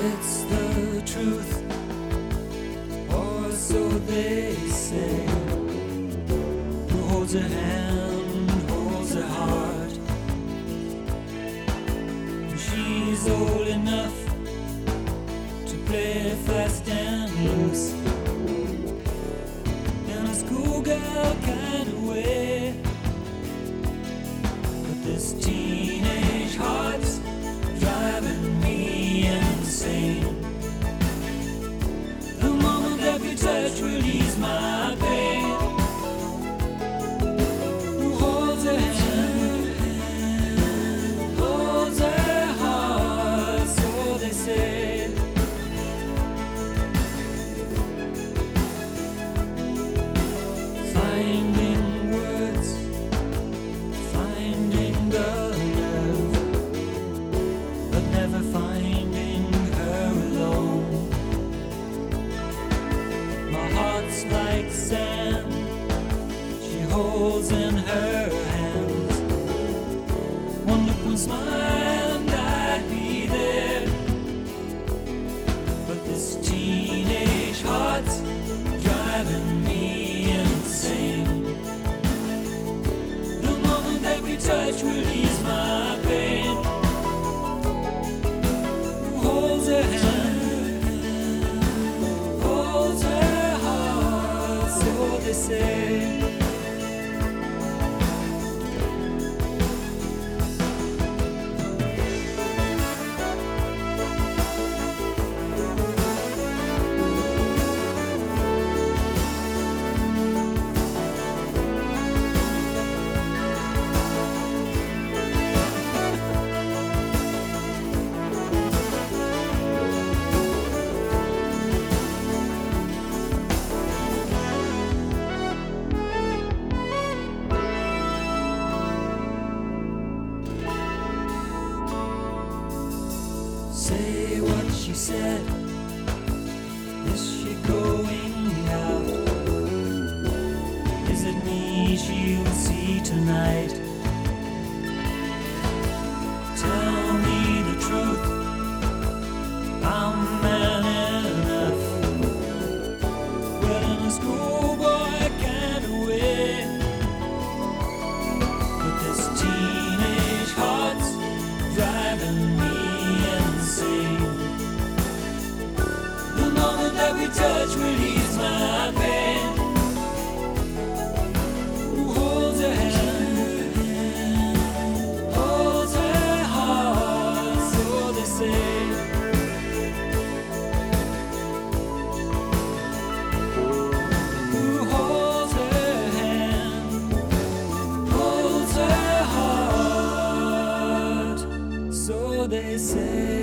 it's the truth, or so they say. Who holds her hand, holds her heart. She's old enough to play fast and loose in a schoolgirl kind of way. But this teenage heart's driving me insane. The moment that we touch will ease my pain. Who holds her hand, holds her heart, so they say. Finding words, finding the nerve, but never finding her alone. My heart's like sand she holds in her hands. One look, one smile, and I'd be there. But this teenage heart's driving me insane. The moment that we touch will ease my pain. Who holds her hand, holds her heart, so they say. Say what she said. Is she going out? Is it me she'll see tonight? Tell me the truth, I'm man enough. Well, in a schoolboy kind of way. But this teenage heart's driving me insane. The moment that we touch will ease my pain. Who holds her hand, holds her heart, so they say. Who holds her hand, holds her heart, so they say.